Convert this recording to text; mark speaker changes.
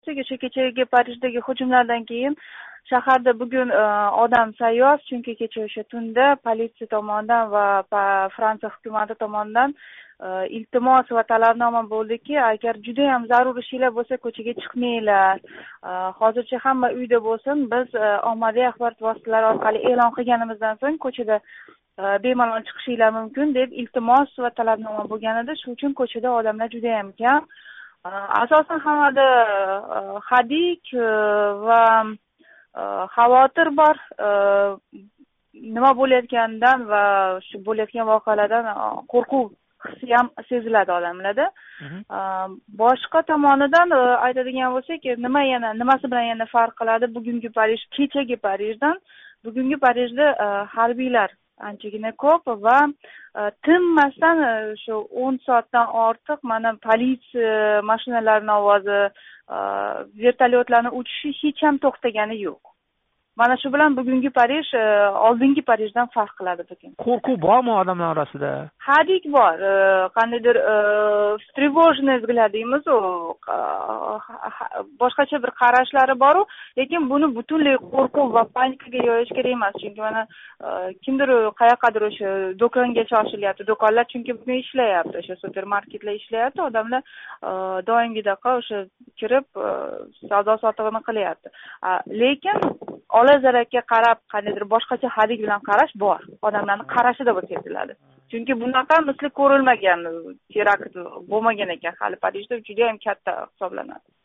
Speaker 1: O'sha kechagi Parijdagi hujumlardan keyin shaharda bugun odam sayyor, chunki kecha o'sha tunda politsiya tomonidan va Fransiya hukumati tomonidan iltimos va talabnoma bo'ldiki, agar juda ham zarur ishlar bo'lsa ko'chaga chiqmanglar. Hozircha hamma uyda bo'lsin. Biz ommaviy axborot vositalari orqali e'lon qilganimizdan so'ng ko'chada bemalol chiqishinglar mumkin deb iltimos va talabnoma bo'lgan edi. Shuning uchun ko'chada odamlar juda ham kam. Asosan hammada hadik va xavotir bor. Nima bo'layotganidan va shu bo'layotgan voqealardan qo'rquv hissi ham seziladi odamlarda. Boshqa tomonidan aytadigan bo'lsak, nimasi bilan yana farq qiladi bugungi Parij kechagi Parijdan? Bugungi Parijda harbiylar anchagina ko'p va tinmasdan shu 10 soatdan ortiq mana politsiya mashinalarining ovozi, vertolyotlarning uchishi hech ham to'xtagani yo'q. Mana shu bilan bugungi Parij oldingi Parijdan farq qiladi bugun.
Speaker 2: Qo'rquv bormi odamlar orasida?
Speaker 1: Hadik bor. Qandaydir trevojnezglar deymiz, boshqacha bir qarashlari bor-ku, lekin buni butunlay qo'rquv va panikaga yoyish kerak emas. Chunki mana kimdir qayoqqadir o'sha do'konga shoshilyapti. Do'konlar chunki bugun ishlayapti, o'sha supermarketlar ishlayapti. Odamlar doimgidaqa o'sha kirib savdo sotig'ini qilyapti. Lekin olazarakka qarab qandaydir boshqacha hadik bilan qarash bor. Odamlarning qarashida bu seziladi. Chunki bunaqa misli ko'rilmagan terakt bo'lmagan ekan hali Parijda, juda ham katta hisoblanadi.